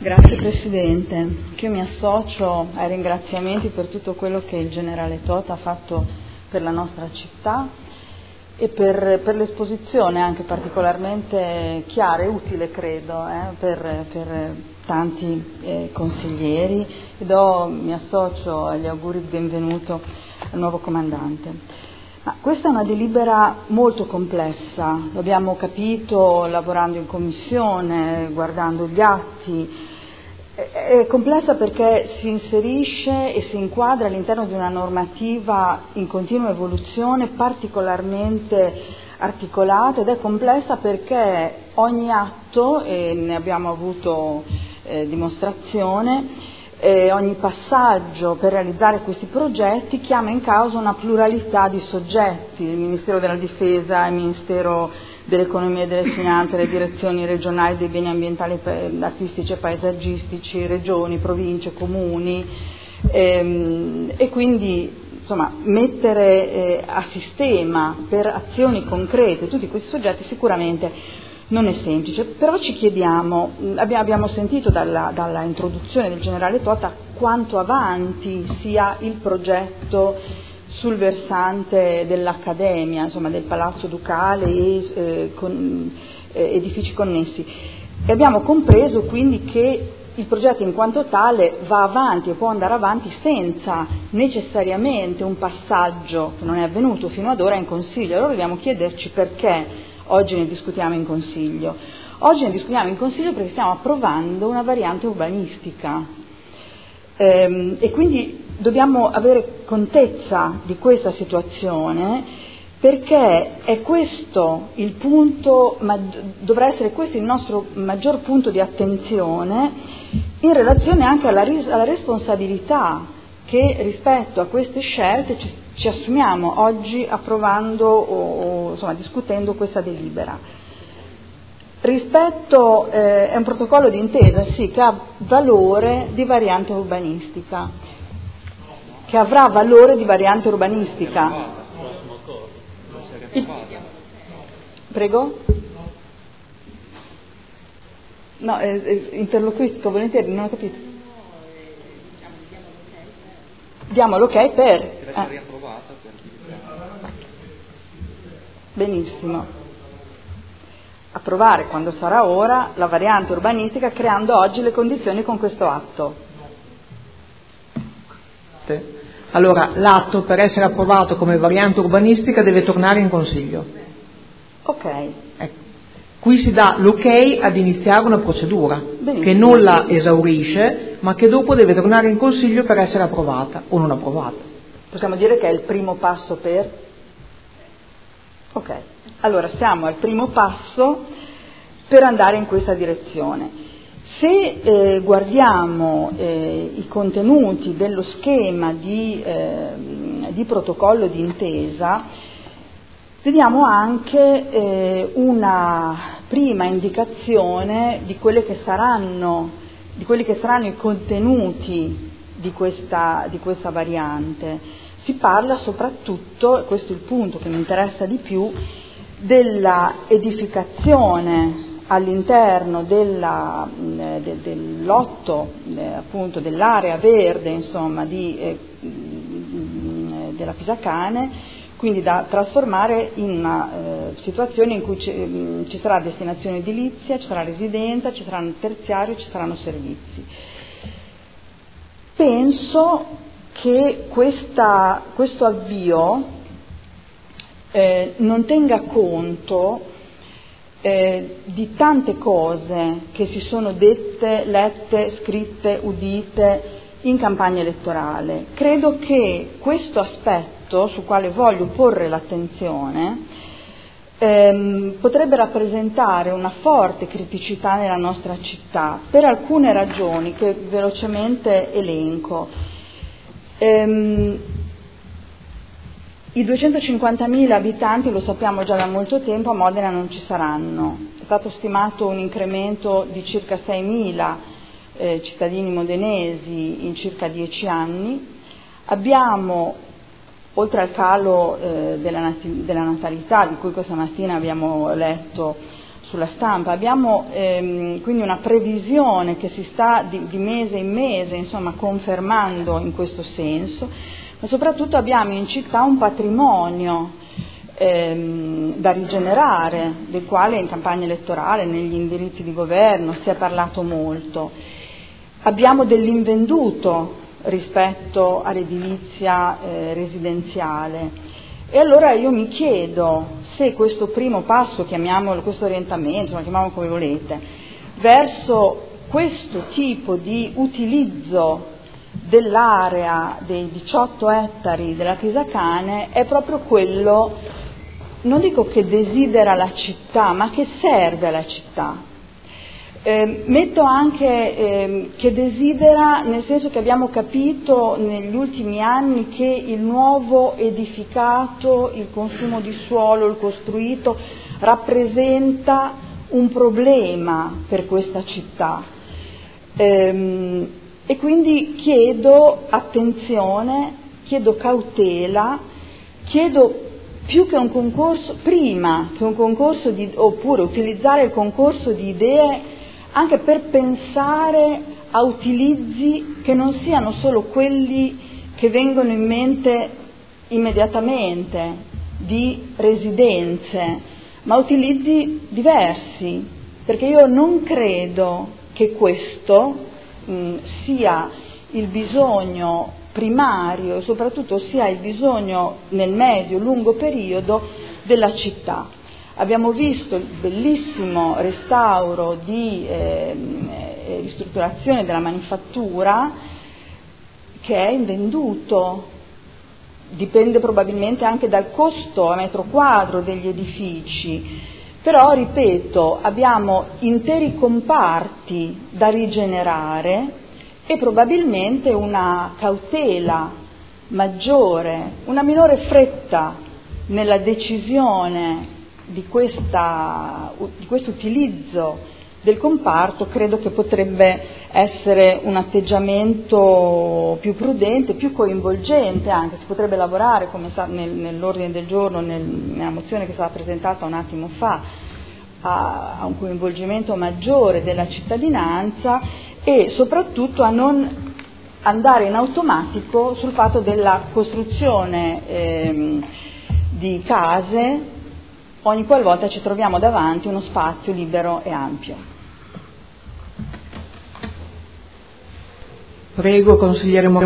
Grazie Presidente, che io mi associo ai ringraziamenti per tutto quello che il generale Tota ha fatto per la nostra città e per l'esposizione anche particolarmente chiara e utile, credo, per tanti consiglieri, e mi associo agli auguri di benvenuto al nuovo comandante. Ma questa è una delibera molto complessa, lo abbiamo capito lavorando in commissione, guardando gli atti. È complessa perché si inserisce e si inquadra all'interno di una normativa in continua evoluzione, particolarmente articolata, ed è complessa perché ogni atto, e ne abbiamo avuto dimostrazione, ogni passaggio per realizzare questi progetti chiama in causa una pluralità di soggetti: il Ministero della Difesa, il Ministero dell'Economia e delle Finanze, le direzioni regionali dei beni ambientali, artistici e paesaggistici, regioni, province, comuni, e quindi insomma mettere a sistema per azioni concrete tutti questi soggetti sicuramente non è semplice. Però ci chiediamo, abbiamo sentito dalla introduzione del generale Tota quanto avanti sia il progetto sul versante dell'Accademia, insomma del Palazzo Ducale e con edifici connessi, e abbiamo compreso quindi che il progetto in quanto tale va avanti e può andare avanti senza necessariamente un passaggio, che non è avvenuto fino ad ora, in Consiglio. Allora dobbiamo chiederci perché oggi ne discutiamo in Consiglio. Oggi ne discutiamo in Consiglio perché stiamo approvando una variante urbanistica e quindi dobbiamo avere contezza di questa situazione, perché è questo il punto, dovrà essere questo il nostro maggior punto di attenzione in relazione anche alla responsabilità che rispetto a queste scelte ci assumiamo oggi approvando o insomma discutendo questa delibera. Rispetto è un protocollo di intesa, sì, che ha valore di variante urbanistica, che avrà valore di variante urbanistica. Prego? No, interloquisco volentieri, non ho capito. Diamo l'ok per... Deve essere riapprovata per... Benissimo. Approvare quando sarà ora la variante urbanistica, creando oggi le condizioni con questo atto. Allora, l'atto per essere approvato come variante urbanistica deve tornare in Consiglio. Ok. Ecco. Qui si dà l'ok ad iniziare una procedura. Benissimo. Che non la esaurisce, ma che dopo deve tornare in Consiglio per essere approvata o non approvata. Possiamo dire che è il primo passo per... Ok, allora siamo al primo passo per andare in questa direzione. Se guardiamo i contenuti dello schema di protocollo di intesa, vediamo anche una prima indicazione di quelli che saranno i contenuti di questa variante. Si parla soprattutto, e questo è il punto che mi interessa di più, della edificazione all'interno dell'otto, appunto dell'area verde, insomma, della Pisacane, quindi da trasformare in una situazione in cui ci sarà destinazione edilizia, ci sarà residenza, ci saranno terziario, ci saranno servizi. Penso che questo avvio non tenga conto di tante cose che si sono dette, lette, scritte, udite in campagna elettorale. Credo che questo aspetto, sul quale voglio porre l'attenzione, potrebbe rappresentare una forte criticità nella nostra città per alcune ragioni che velocemente elenco. I 250.000 abitanti, lo sappiamo già da molto tempo, a Modena non ci saranno. È stato stimato un incremento di circa 6.000 cittadini modenesi in circa 10 anni. Abbiamo, oltre al calo della natalità, di cui questa mattina abbiamo letto sulla stampa, abbiamo quindi una previsione che si sta di mese in mese, insomma, confermando in questo senso, ma soprattutto abbiamo in città un patrimonio da rigenerare, del quale in campagna elettorale, negli indirizzi di governo si è parlato molto. Abbiamo dell'invenduto rispetto all'edilizia residenziale. E allora io mi chiedo se questo primo passo, chiamiamolo questo orientamento, chiamiamolo come volete, verso questo tipo di utilizzo dell'area dei 18 ettari della Pisacane è proprio quello, non dico che desidera la città, ma che serve alla città. Metto anche che desidera, nel senso che abbiamo capito negli ultimi anni che il nuovo edificato, il consumo di suolo, il costruito, rappresenta un problema per questa città. E quindi chiedo attenzione, chiedo cautela, chiedo più che un concorso, prima che un concorso oppure utilizzare il concorso di idee anche per pensare a utilizzi che non siano solo quelli che vengono in mente immediatamente di residenze, ma utilizzi diversi, perché io non credo che questo sia il bisogno primario e soprattutto sia il bisogno nel medio-lungo periodo della città. Abbiamo visto il bellissimo restauro di ristrutturazione della manifattura che è invenduto, dipende probabilmente anche dal costo a metro quadro degli edifici, però ripeto, abbiamo interi comparti da rigenerare e probabilmente una cautela maggiore, una minore fretta nella decisione di questo utilizzo del comparto credo che potrebbe essere un atteggiamento più prudente, più coinvolgente anche, si potrebbe lavorare come nell'ordine del giorno, nella mozione che è stata presentata un attimo fa, a un coinvolgimento maggiore della cittadinanza e soprattutto a non andare in automatico sul fatto della costruzione di case ogni qualvolta ci troviamo davanti uno spazio libero e ampio. Prego, consigliere